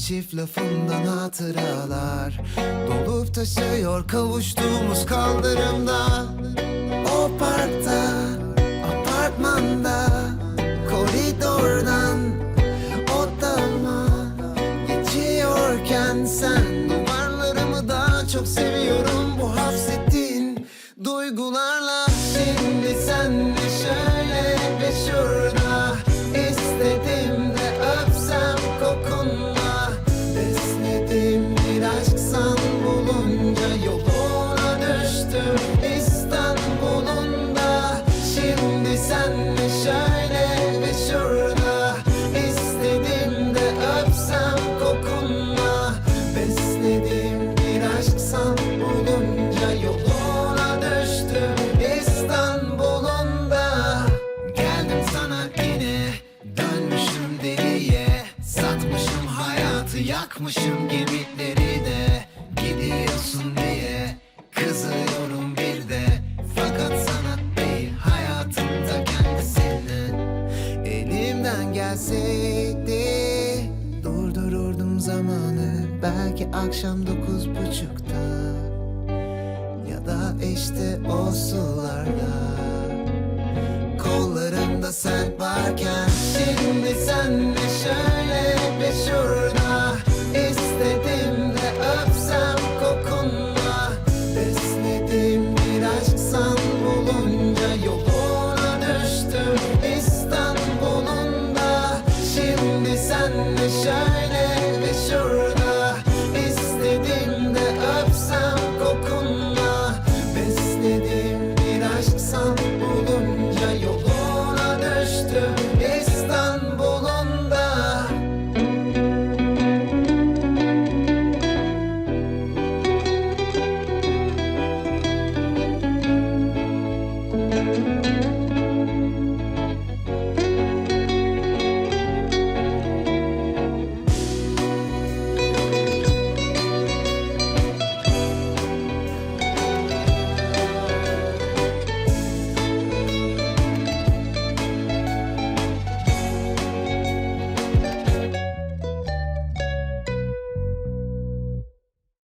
çift lafından hatıralar dolup taşıyor kavuştuğumuz kaldırımda. O parkta, apartmanda, koridordan odama geçiyorken sen duvarlarımı daha çok seviyorum bu hapsettiğin duygularla. Şimdi senle şöyle ve şurada istedim de öpsem kokunla. Besledim bir aşksan bulunca yoluna düştüm İstanbul'un da. Şimdi senle şöyle ve şurada istedim de öpsem kokunla. Besledim bir aşksan bulunca yoluna düştüm İstanbul'un da. Geldim sana yine, dönmüşüm deliye, satmışım hayatı, yakmışım gemileri de. Gidiyorsun diye kızıyorum bir de, fakat sana değil hayatımda kendisine. Elimden gelseydi durdururdum zamanı, belki akşam 9.30'da ya da işte o sularda. Kollarımda sen varken şimdi senle şöyle ve şurada